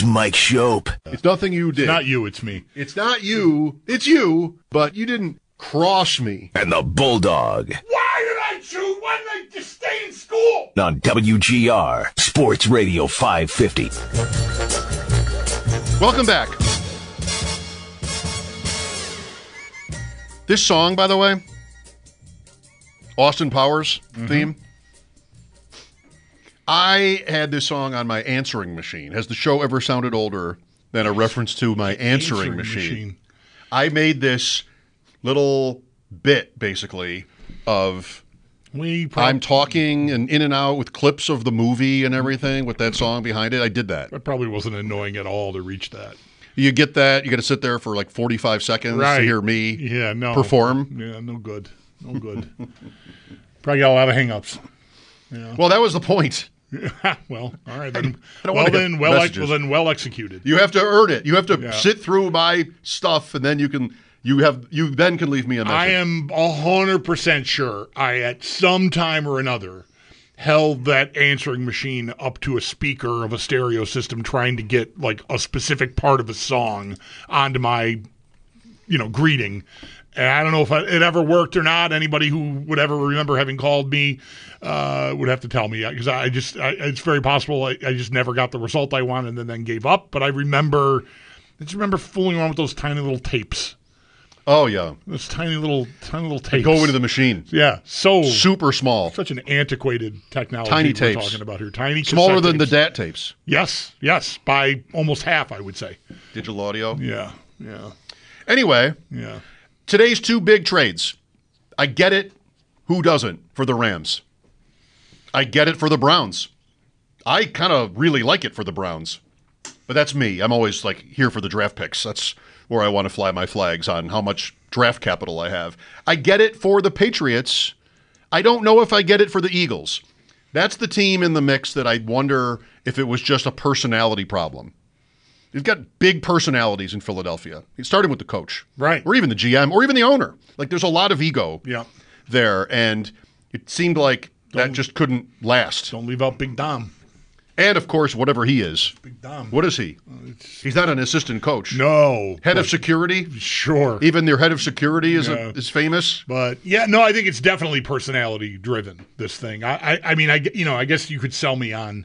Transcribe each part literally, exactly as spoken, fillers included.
It's Mike Shope. It's nothing you did. It's not you, it's me. It's not you. It's you, but you didn't cross me. And the Bulldog. Why did I choose? Why did I just stay in school? On W G R, Sports Radio five fifty. Welcome back. This song, by the way, Austin Powers mm-hmm. theme. I had this song on my answering machine. Has the show ever sounded older than a reference to my answering, answering machine? machine? I made this little bit, basically, of we probably, I'm talking and in and out with clips of the movie and everything with that song behind it. I did that. It probably wasn't annoying at all to reach that. You get that. You got to sit there for like forty-five seconds right. to hear me yeah, no. perform. Yeah, no good. No good. Probably got a lot of hang-ups. Yeah. Well, that was the point. well, all right then. Well then, well, ex- well then, well executed. You have to earn it. You have to yeah. sit through my stuff, and then you can. You have. You then can leave me a message. I am a hundred percent sure. I at some time or another held that answering machine up to a speaker of a stereo system, trying to get like a specific part of a song onto my, you know, greeting. And I don't know if it ever worked or not. Anybody who would ever remember having called me uh, would have to tell me, because I just, I, it's very possible I, I just never got the result I wanted and then gave up. But I remember, I just remember fooling around with those tiny little tapes. Oh yeah, those tiny little, tiny little tapes. They go into the machine. Yeah, so super small. Such an antiquated technology. Tiny we're tapes. Talking about here, tiny, smaller than tapes. the D A T tapes. Yes, yes, by almost half, I would say. Digital audio. Yeah, yeah. Anyway, yeah. Today's two big trades. I get it. Who doesn't for the Rams? I get it for the Browns. I kind of really like it for the Browns. But that's me. I'm always like here for the draft picks. That's where I want to fly my flags on how much draft capital I have. I get it for the Patriots. I don't know if I get it for the Eagles. That's the team in the mix that I wonder if it was just a personality problem. You've got big personalities in Philadelphia, starting with the coach. Right. Or even the G M, or even the owner. Like, there's a lot of ego yeah. there, and it seemed like don't, that just couldn't last. Don't leave out Big Dom. And, of course, whatever he is. Big Dom. What is he? Uh, He's not an assistant coach. No. Head of security? Sure. Even their head of security is yeah. a, is famous? But, yeah, no, I think it's definitely personality-driven, this thing. I, I, I mean, I, you know, I guess you could sell me on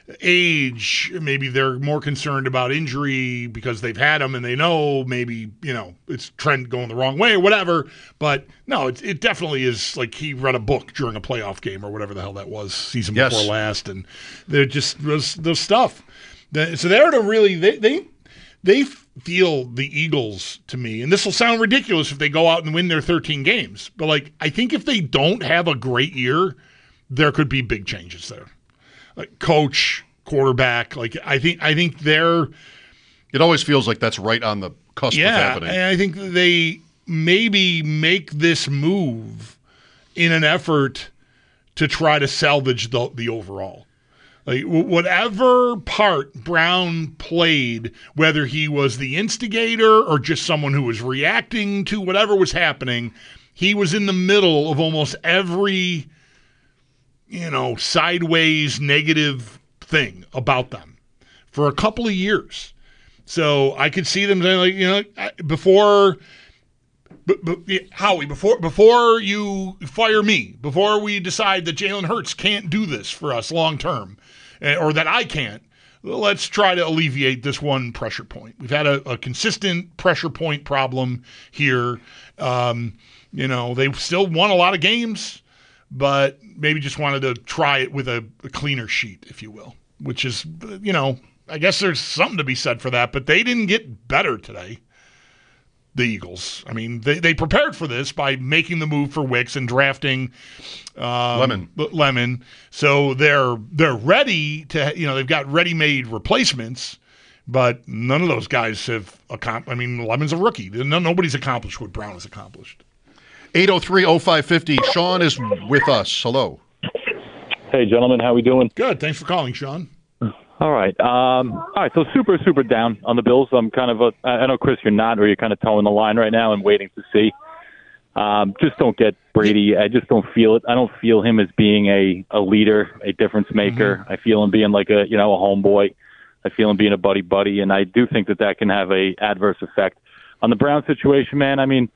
age. Maybe they're more concerned about injury because they've had them and they know maybe, you know, it's trend going the wrong way or whatever. But no, it, it definitely is like he read a book during a playoff game or whatever the hell that was, season yes. before last. And they're just those, those stuff. So they're to really, they, they, they feel the Eagles to me, and this will sound ridiculous if they go out and win their thirteen games. But like, I think if they don't have a great year, there could be big changes there. Like coach, quarterback, like I think I think they're it always feels like that's right on the cusp yeah, of happening. And I think they maybe make this move in an effort to try to salvage the the overall. Like whatever part Brown played, whether he was the instigator or just someone who was reacting to whatever was happening, he was in the middle of almost every you know, sideways negative thing about them for a couple of years. So I could see them saying, like, you know, before, but, but, Howie, before before you fire me, before we decide that Jalen Hurts can't do this for us long term, or that I can't, let's try to alleviate this one pressure point. We've had a, a consistent pressure point problem here. Um, you know, they still won a lot of games, but maybe just wanted to try it with a, a cleaner sheet, if you will, which is, you know, I guess there's something to be said for that, but they didn't get better today, the Eagles. I mean, they, they prepared for this by making the move for Wicks and drafting um, Lemon. Lemon. So they're they're ready to, you know, they've got ready-made replacements, but none of those guys have accomplished. I mean, Lemon's a rookie. No, nobody's accomplished what Brown has accomplished. eight oh three oh five five oh. Sean is with us. Hello. Hey, gentlemen. How we doing? Good. Thanks for calling, Sean. All right. Um, all right. So super, super down on the Bills. I'm kind of a – I know, Chris, you're not, or you're kind of towing the line right now and waiting to see. Um, just don't get Brady. I just don't feel it. I don't feel him as being a, a leader, a difference maker. Mm-hmm. I feel him being like a, you know, a homeboy. I feel him being a buddy-buddy, and I do think that that can have a adverse effect. On the Brown situation, man, I mean,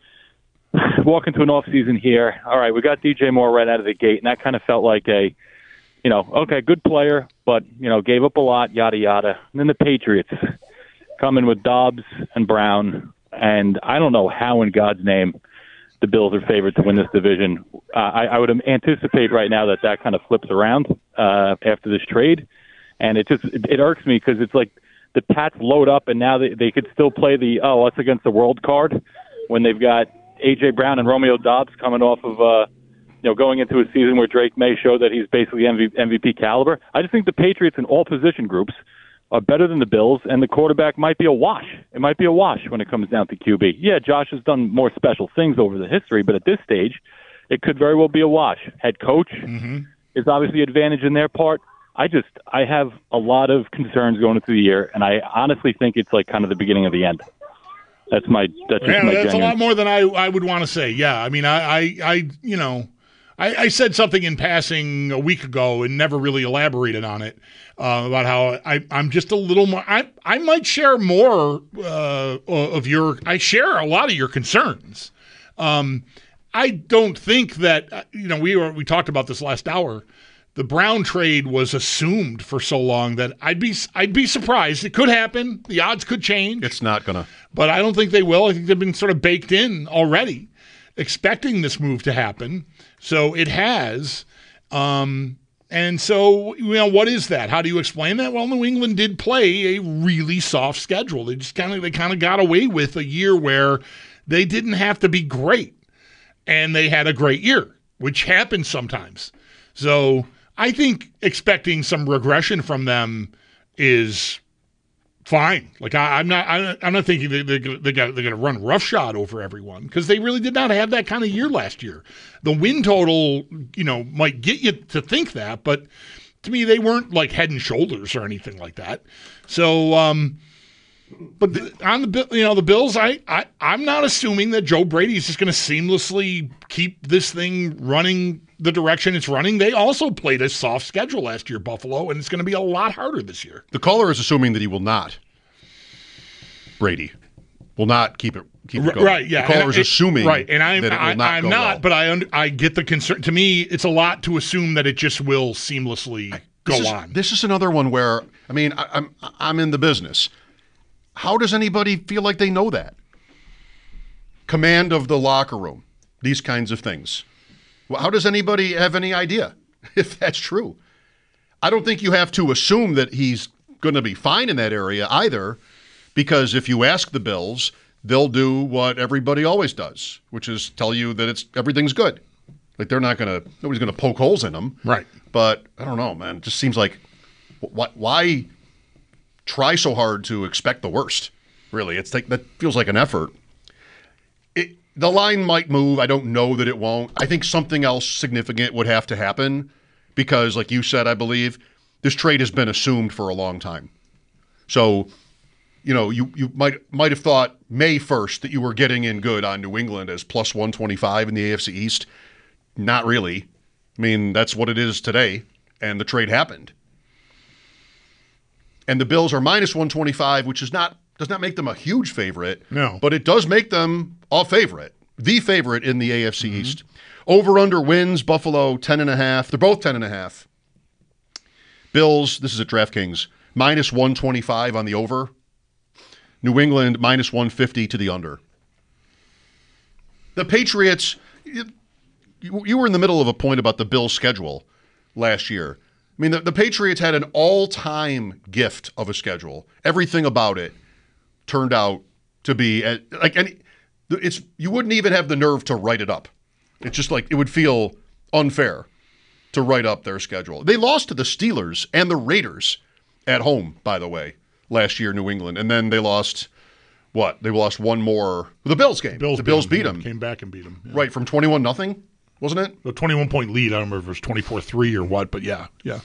walk into an offseason here, all right, we got D J Moore right out of the gate, and that kind of felt like a, you know, okay, good player, but, you know, gave up a lot, yada, yada. And then the Patriots come in with Dobbs and Brown, and I don't know how in God's name the Bills are favored to win this division. Uh, I, I would anticipate right now that that kind of flips around uh, after this trade, and it just it, it irks me because it's like the Pats load up, and now they, they could still play the, oh, us against the world card when they've got A J. Brown and Romeo Dobbs coming off of, uh, you know, going into a season where Drake May showed that he's basically M V P caliber. I just think the Patriots in all position groups are better than the Bills, and the quarterback might be a wash. It might be a wash when it comes down to Q B. Yeah, Josh has done more special things over the history, but at this stage, it could very well be a wash. Head coach mm-hmm. is obviously advantage in their part. I just, I have a lot of concerns going into the year, and I honestly think it's like kind of the beginning of the end. That's my, that's just yeah, my that's genuine. a lot more than I, I would want to say. Yeah, I mean, I, I, I you know, I, I said something in passing a week ago and never really elaborated on it uh, about how I, I'm just a little more. I, I might share more uh, of your. I share a lot of your concerns. Um, I don't think that you know we were we talked about this last hour. The Brown trade was assumed for so long that I'd be I'd be surprised. It could happen. The odds could change. It's not gonna. But I don't think they will. I think they've been sort of baked in already, expecting this move to happen. So it has. Um, and so, you know, what is that? How do you explain that? Well, New England did play a really soft schedule. They just kind of they kind of got away with a year where they didn't have to be great, and they had a great year, which happens sometimes. So I think expecting some regression from them is fine. Like I, I'm not, I'm not, I'm not thinking they, they, they got, they're going to run roughshod over everyone because they really did not have that kind of year last year. The win total, you know, might get you to think that, but to me, they weren't like head and shoulders or anything like that. So, um, but the, on the, you know, the Bills, I, I, I'm not assuming that Joe Brady is just going to seamlessly keep this thing running the direction it's running. They also played a soft schedule last year, Buffalo, and it's going to be a lot harder this year. The caller is assuming that he will not. Brady will not keep it keep it going. Right, yeah. The caller is assuming right, and I'm, that it will I, not I'm go not, well. but I un- I get the concern. To me, it's a lot to assume that it just will seamlessly go this is, on. This is another one where, I mean, I, I'm I'm in the business. How does anybody feel like they know that? Command of the locker room, these kinds of things. Well, how does anybody have any idea if that's true? I don't think you have to assume that he's going to be fine in that area either, because if you ask the Bills, they'll do what everybody always does, which is tell you that it's everything's good. Like they're not going to, nobody's going to poke holes in them. Right. But I don't know, man. It just seems like, why, why try so hard to expect the worst? Really, it's like that feels like an effort. It, the line might move. I don't know that it won't. I think something else significant would have to happen because, like you said, I believe this trade has been assumed for a long time. So, you know, you, you might might have thought May first that you were getting in good on New England as plus one twenty-five in the A F C East. Not really. I mean, that's what it is today, and the trade happened. And the Bills are minus one twenty-five, which is not does not make them a huge favorite. No. But it does make them a favorite, the favorite in the A F C mm-hmm. East. Over-under wins, Buffalo ten and a half. They're both ten and a half. Bills, this is at DraftKings, minus one twenty-five on the over. New England, minus one fifty to the under. The Patriots, you, you were in the middle of a point about the Bills' schedule last year. I mean, the, the Patriots had an all-time gift of a schedule. Everything about it turned out to be uh, like any. It's you wouldn't even have the nerve to write it up. It's just like it would feel unfair to write up their schedule. They lost to the Steelers and the Raiders at home, by the way, last year, New England, and then they lost what? They lost one more. The Bills game. Bills the Bills beat beat them. Came back and beat them. Yeah. Right from twenty-one nothing, wasn't it? A twenty-one point lead. I don't remember if it was twenty-four three or what, but yeah, yeah.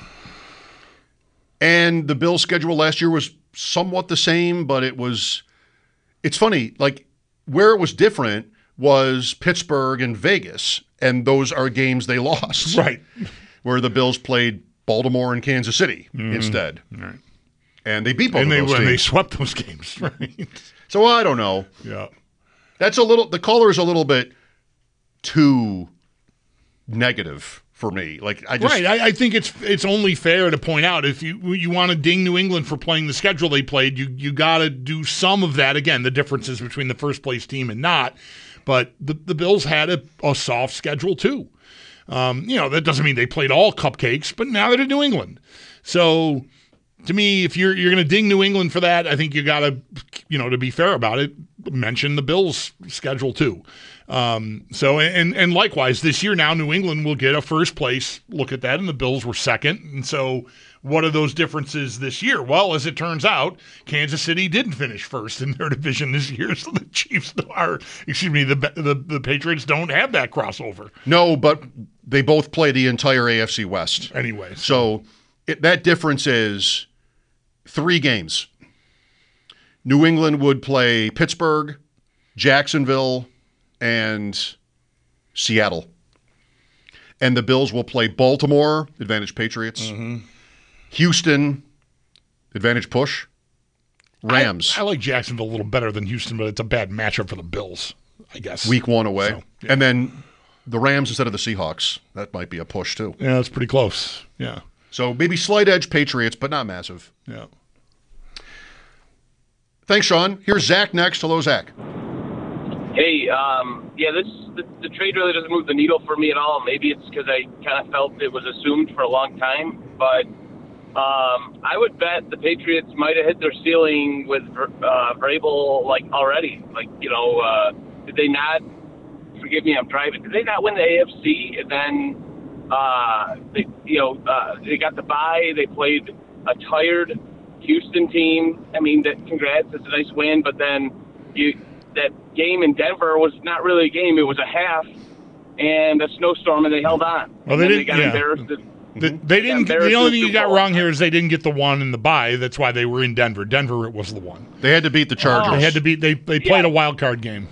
And the Bills' schedule last year was somewhat the same, but it was, it's funny, like where it was different was Pittsburgh and Vegas, and those are games they lost. Right. Where the Bills played Baltimore and Kansas City mm-hmm. instead. Right. And they beat both and of they those when they teams. swept those games, right? So I don't know. Yeah. That's a little. The caller is a little bit too negative for me. Like I just Right. I, I think it's it's only fair to point out if you you want to ding New England for playing the schedule they played, you you got to do some of that. Again, the differences between the first place team and not. But the the Bills had a, a soft schedule too. Um, you know, that doesn't mean they played all cupcakes, but now they're in New England. So to me, if you're you're going to ding New England for that, I think you got to, you know, to be fair about it, mention the Bills' schedule too. Um, so and and likewise, this year now New England will get a first place look at that, and the Bills were second. And so, what are those differences this year? Well, as it turns out, Kansas City didn't finish first in their division this year, so the Chiefs are, excuse me, the the, the Patriots don't have that crossover. no, but they both play the entire A F C West. Anyway, So it, that difference is three games. New England would play Pittsburgh, Jacksonville, and Seattle. And the Bills will play Baltimore, advantage Patriots. Mm-hmm. Houston, advantage push. Rams, I, I like Jacksonville a little better than Houston, but it's a bad matchup for the Bills, I guess. week one away. So, yeah. And then the Rams instead of the Seahawks. That might be a push, too. Yeah, that's pretty close. Yeah, So maybe slight edge Patriots, but not massive. yeah. Thanks, Sean. Here's Zach next. Hello, Zach. Hey, um, yeah, this the, the trade really doesn't move the needle for me at all. Maybe it's because I kind of felt it was assumed for a long time, but um, I would bet the Patriots might have hit their ceiling with uh, Vrabel like already. Like, you know, uh, did they not? Forgive me, I'm driving. Did they not win the A F C and then uh, they, you know, uh, they got the bye? They played a tired Houston team. I mean, that, congrats, it's a nice win, but then you. That game in Denver was not really a game. It was a half and a snowstorm, and they held on. Well, they and didn't. They got yeah. embarrassed. The, they didn't. Yeah, The only thing you Super got Bowl. wrong here is they didn't get the one in the bye. That's why they were in Denver. Denver was the one. They had to beat the Chargers. They had to beat. They they played Yeah. a wild card game.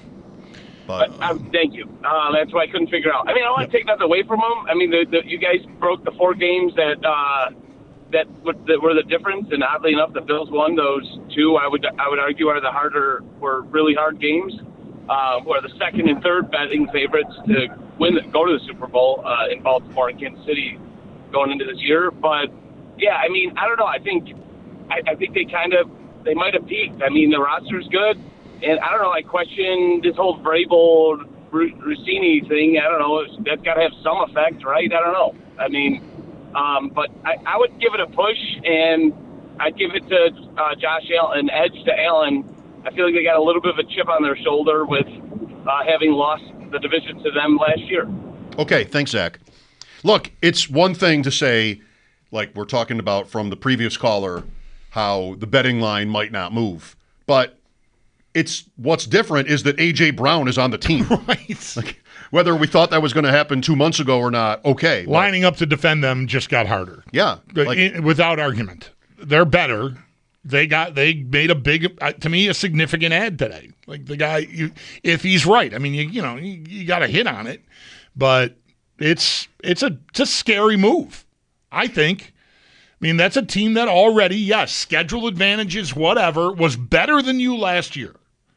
But But, um, thank you. Uh, that's why I couldn't figure out. I mean, I don't want to take nothing away from them. I mean, the, the, you guys broke the four games that uh, that, w- that were the difference, and oddly enough, the Bills won those two. I would I would argue are the harder, were really hard games. Uh, were the second and third betting favorites to win, the, go to the Super Bowl uh, in Baltimore and Kansas City going into this year. But yeah, I mean, I don't know. I think I, I think they kind of they might have peaked. I mean, the roster's good, and I don't know. I question this whole Vrabel Rossini thing. I don't know. That's got to have some effect, right? I don't know. I mean, um, but I, I would give it a push, and I'd give it to uh, Josh Allen, an edge to Allen. I feel like they got a little bit of a chip on their shoulder with uh, having lost the division to them last year. okay, thanks, Zach. Look, it's one thing to say, like we're talking about from the previous caller, how the betting line might not move. But it's what's different is that A J Brown is on the team. Right. Like, whether we thought that was going to happen two months ago or not, okay. but- Lining up to defend them just got harder. yeah. Like, I- without argument. They're better. They got they made a big uh, to me a significant ad today. Like the guy, you, if he's right, I mean you you know you, you got to hit on it, but it's it's a it's a scary move. I think. I mean that's a team that already yes schedule advantages whatever was better than you last year,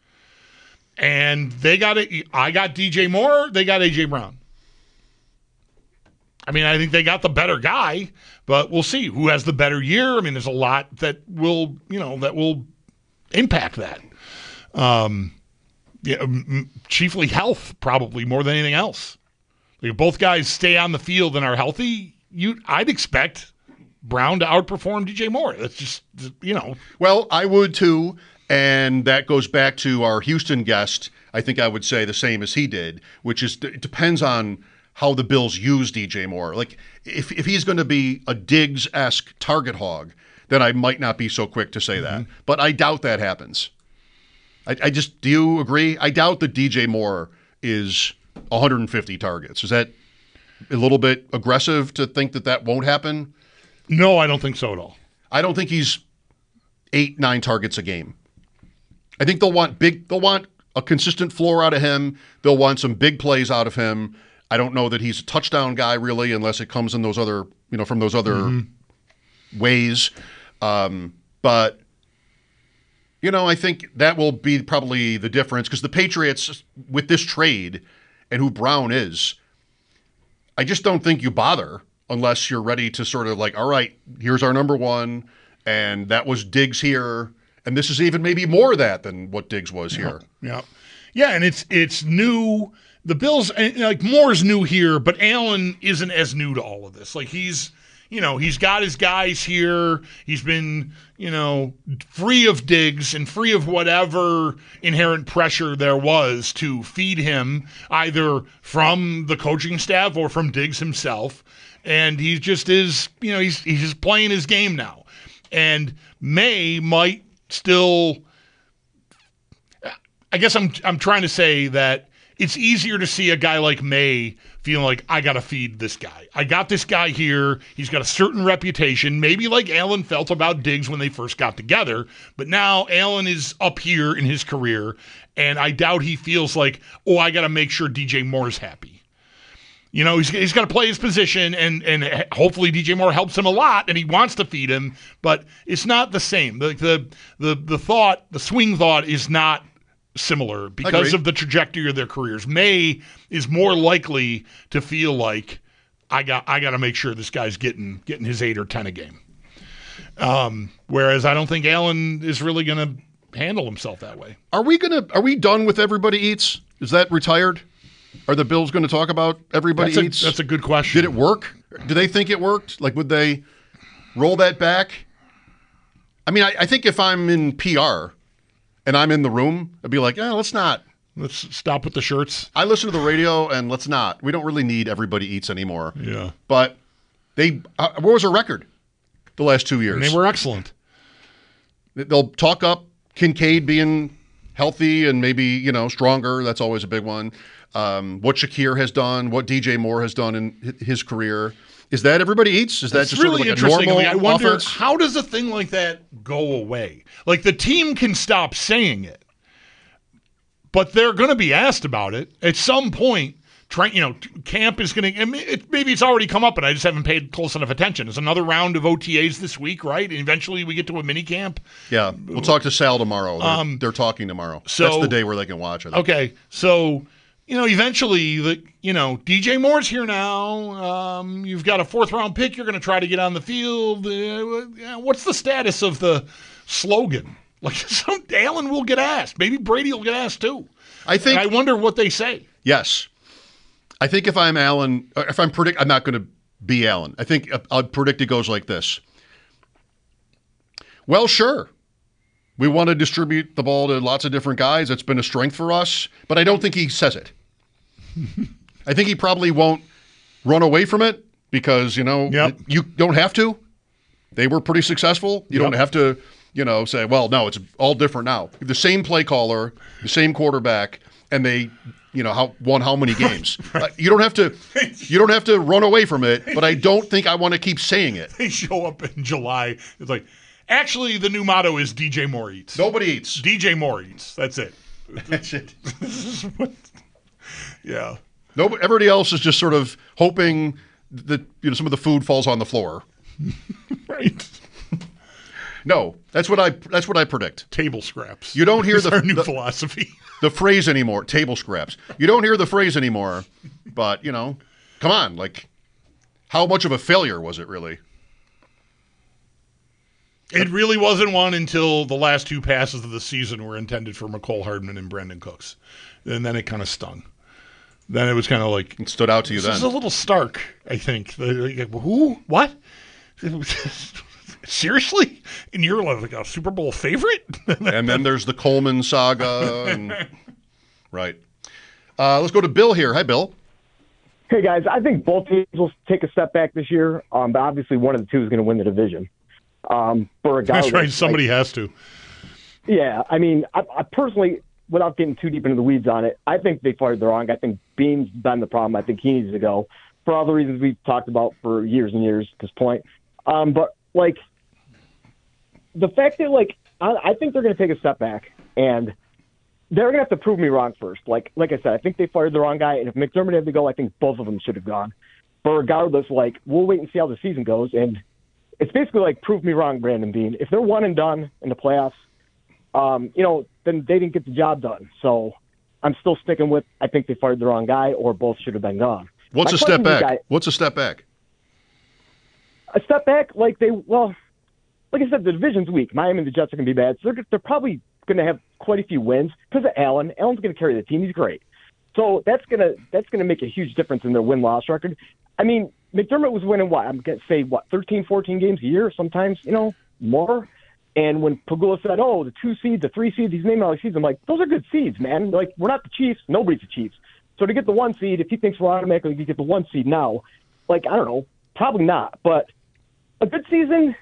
and they got it. I got D J Moore. They got A J Brown. I mean, I think they got the better guy, but we'll see who has the better year. I mean, there's a lot that will, you know, that will impact that. Um, yeah, m- chiefly health, probably more than anything else. Like if both guys stay on the field and are healthy, you, I'd expect Brown to outperform D J Moore. That's just, you know. well, I would too. And that goes back to our Houston guest. I think I would say the same as he did, which is it depends on how the Bills use D J Moore. Like, if if he's going to be a Diggs-esque target hog, then I might not be so quick to say Mm-hmm. that. But I doubt that happens. I, I just, do you agree? I doubt that D J Moore is one hundred fifty targets. Is that a little bit aggressive to think that that won't happen? No, I don't think so at all. I don't think he's eight, nine targets a game. I think they'll want big, they'll want a consistent floor out of him. They'll want some big plays out of him. I don't know that he's a touchdown guy really, unless it comes in those other, you know, from those other Mm-hmm. ways. Um, But, you know, I think that will be probably the difference because the Patriots, with this trade and who Brown is, I just don't think you bother unless you're ready to sort of like, all right, here's our number one, and that was Diggs here, and this is even maybe more of that than what Diggs was here. Yeah. Yeah, and it's it's new. The Bills, like, Moore's new here, but Allen isn't as new to all of this. Like, he's, you know, he's got his guys here. He's been, you know, free of Diggs and free of whatever inherent pressure there was to feed him, either from the coaching staff or from Diggs himself. And he just is, you know, he's he's just playing his game now. And May might still, I guess I'm I'm trying to say that it's easier to see a guy like May feeling like, I got to feed this guy. I got this guy here. He's got a certain reputation, maybe like Allen felt about Diggs when they first got together. But now Allen is up here in his career, and I doubt he feels like, oh, I got to make sure D J Moore's happy. You know, he's, he's got to play his position, and, and hopefully D J Moore helps him a lot, and he wants to feed him. But it's not the same. The, the, the, the thought, the swing thought is not similar because Agreed. of the trajectory of their careers. May is more likely to feel like I got I got to make sure this guy's getting getting his eight or ten a game. Um, whereas I don't think Allen is really going to handle himself that way. Are we gonna? Are we done with Everybody Eats? Is that retired? Are the Bills going to talk about Everybody That's a, Eats? that's a good question. Did it work? Do they think it worked? Like, would they roll that back? I mean, I, I think if I'm in P R and I'm in the room, I'd be like, eh, let's not. Let's stop with the shirts. I listen to the radio, and let's not. We don't really need Everybody Eats anymore. Yeah. But they, uh, what was their record the last two years? And they were excellent. They'll talk up Kincaid being healthy and maybe, you know, stronger. That's always a big one. Um, what Shakir has done, what D J Moore has done in his career. Is that Everybody Eats? Is that It's just really sort of like a interesting. normal I wonder, offense? how does a thing like that go away? Like, the team can stop saying it, but they're going to be asked about it at some point. Try, you know, camp is going to. It, maybe it's already come up, and I just haven't paid close enough attention. There's another round of O T As this week, right? And eventually we get to a mini camp. Yeah, we'll talk to Sal tomorrow. They're, Um, they're talking tomorrow. so- That's the day where they can watch it. Okay, so, you know, eventually, the you know, D J Moore's here now. Um, you've got a fourth round pick. You're going to try to get on the field. Uh, what's the status of the slogan? Like, some Allen will get asked. Maybe Brady will get asked too. I think. And I wonder what they say. Yes. I think if I'm Allen, if I'm predict, I'm not going to be Allen. I think I'll predict it goes like this. Well, sure. We want to distribute the ball to lots of different guys. It's been a strength for us, but I don't think he says it. I think he probably won't run away from it because, you know, Yep. you don't have to. They were pretty successful. You Yep. don't have to, you know, say, well, no, it's all different now. The same play caller, the same quarterback, and they, you know, how won how many games. Uh, you don't have to you don't have to run away from it, but I don't think I want to keep saying it. They show up in July. It's like, actually, the new motto is D J Moore eats. Nobody eats. D J Moore eats. That's it. That's it. Yeah. Nobody, everybody else is just sort of hoping that, you know, some of the food falls on the floor. Right. No, that's what I that's what I predict. Table scraps. You don't hear It's the- our new the- philosophy. The phrase anymore, table scraps. You don't hear the phrase anymore, but, you know, come on, like, how much of a failure was it really? It really wasn't one until the last two passes of the season were intended for McCole Hardman and Brandon Cooks. And then it kind of stung. Then it was kind of like, It stood out to you this is a then. little stark, I think. The- like, Who? What? Seriously? And you're like a Super Bowl favorite? And then there's the Coleman saga. And, right. Uh, let's go to Bill here. Hi, Bill. Hey, guys, I think both teams will take a step back this year, um, but obviously one of the two is going to win the division. Um, for a guy That's right. Somebody has to. Yeah, I mean, I, I personally, without getting too deep into the weeds on it, I think they fired the wrong guy. I think Bean's been the problem. I think he needs to go for all the reasons we've talked about for years and years at this point. Um, but, like, the fact that, like, I, I think they're going to take a step back, and they're going to have to prove me wrong first. Like like I said, I think they fired the wrong guy, and if McDermott had to go, I think both of them should have gone. But regardless, like, we'll wait and see how the season goes, and it's basically like prove me wrong, Brandon Beane. If they're one and done in the playoffs, um, you know, then they didn't get the job done. So I'm still sticking with I think they fired the wrong guy or both should have been gone. What's My a step question to you back? guys- What's a step back? A step back, like they, well, like I said, the division's weak. Miami and the Jets are going to be bad. So they're, they're probably going to have quite a few wins because of Allen. Allen's going to carry the team. He's great. So that's going to that's going to make a huge difference in their win-loss record. I mean, McDermott was winning what? I'm going to say, what, thirteen, fourteen games a year, sometimes, you know, more. And when Pagula said, oh, the two seeds, the three seeds, he's naming all these seeds, I'm like, those are good seeds, man. Like, we're not the Chiefs. Nobody's the Chiefs. So to get the one seed, if he thinks we're automatically going to get the one seed now, like, I don't know, probably not. But a good season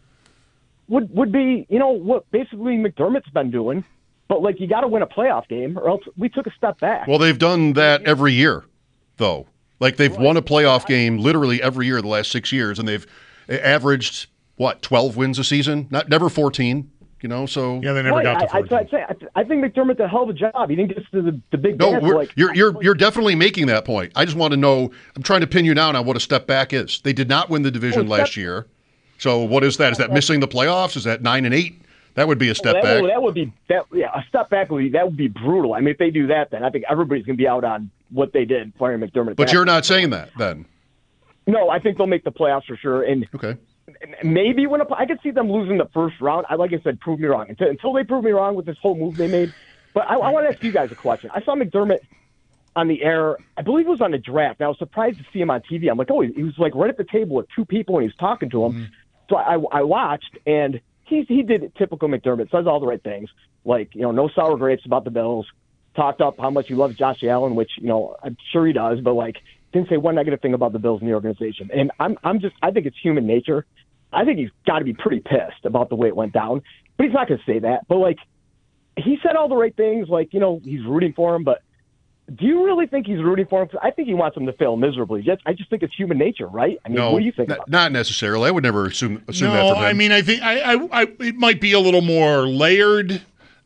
would would be, you know, what basically McDermott's been doing. But, like, you got to win a playoff game or else we took a step back. Well, they've done that every year, though. Like, they've won a playoff game literally every year the last six years, and they've averaged, what, twelve wins a season? Not Never fourteen, you know, so. Yeah, they never Right, got to I, fourteen. I, I'd say, I, I think McDermott did a hell of a job. He didn't get us to the, the big No, dance. we're, Like, you're you're you're definitely making that point. I just want to know. I'm trying to pin you down on what a step back is. They did not win the division Oh, step- last year, so what is that? Is that missing the playoffs? Is that nine and eight? That would be a step that, back. Would, that would be that. Yeah, a step back would be that would be brutal. I mean, if they do that, then I think everybody's going to be out on what they did firing McDermott. But back. you're not saying that then. No, I think they'll make the playoffs for sure, and Okay. maybe win a. I could see them losing the first round. I like I said, prove me wrong until, until they prove me wrong with this whole move they made. But I, I want to ask you guys a question. I saw McDermott on the air. I believe it was on the draft. And I was surprised to see him on T V. I'm like, oh, he, he was like right at the table with two people and he was talking to them. Mm-hmm. So I, I watched and. He he did typical McDermott, says all the right things, like, you know, no sour grapes about the Bills, talked up how much he loves Josh Allen, which, you know, I'm sure he does, but, like, didn't say one negative thing about the Bills in the organization. And I'm I'm just, I think it's human nature. I think he's got to be pretty pissed about the way it went down, but he's not going to say that. But, like, he said all the right things, like, you know, he's rooting for him, but do you really think he's rooting for him? 'Cause I think he wants him to fail miserably. Just, I just think it's human nature, right? I mean, No, what do you think n- about that? not necessarily. I would never assume assume no, that from him. I mean, I think I, I, I, it might be a little more layered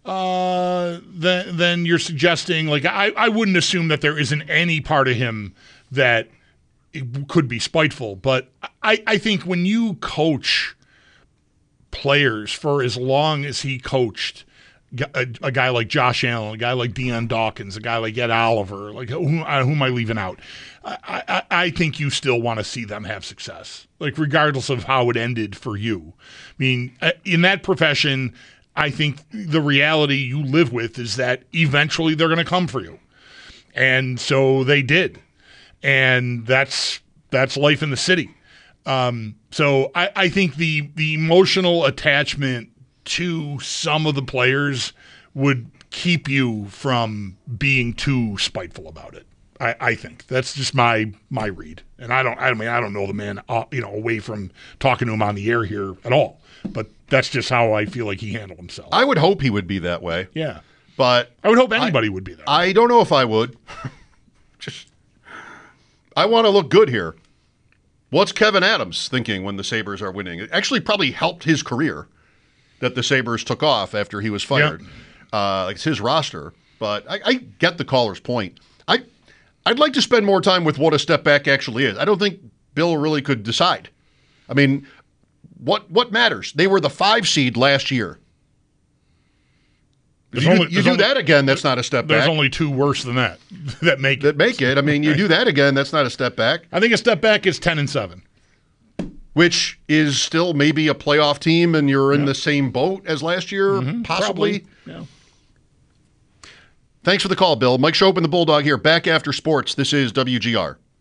uh, than than you're suggesting. Like, I, I wouldn't assume that there isn't any part of him that it could be spiteful. But I, I think when you coach players for as long as he coached a, a guy like Josh Allen, a guy like Deion Dawkins, a guy like Ed Oliver, like who, uh, who am I leaving out? I, I, I think you still want to see them have success, like regardless of how it ended for you. I mean, uh, in that profession, I think the reality you live with is that eventually they're going to come for you, and so they did, and that's that's life in the city. Um, so I, I think the the emotional attachment to some of the players would keep you from being too spiteful about it. I, I think that's just my my read, and I don't. I mean, I don't know the man, uh, you know, away from talking to him on the air here at all. But that's just how I feel like he handled himself. I would hope he would be that way. yeah, But I would hope anybody would be there. I don't know if I would. Just, I want to look good here. What's Kevin Adams thinking when the Sabres are winning? It actually probably helped his career that the Sabres took off after he was fired. Uh, it's his roster. But I, I get the caller's point. I, I'd like to spend more time with what a step back actually is. I don't think Bill really could decide. I mean, what what matters? They were the five seed last year. There's You, only- do, you there's do only- that again, that's not a step There's back. only two worse than that that make it. that make it. I mean, you do that again, that's not a step back. I think a step back is ten and seven. Which is still maybe a playoff team, and you're in the same boat as last year, possibly. Probably. Yeah. Thanks for the call, Bill. Mike Schopp and the Bulldog here, back after sports. This is W G R.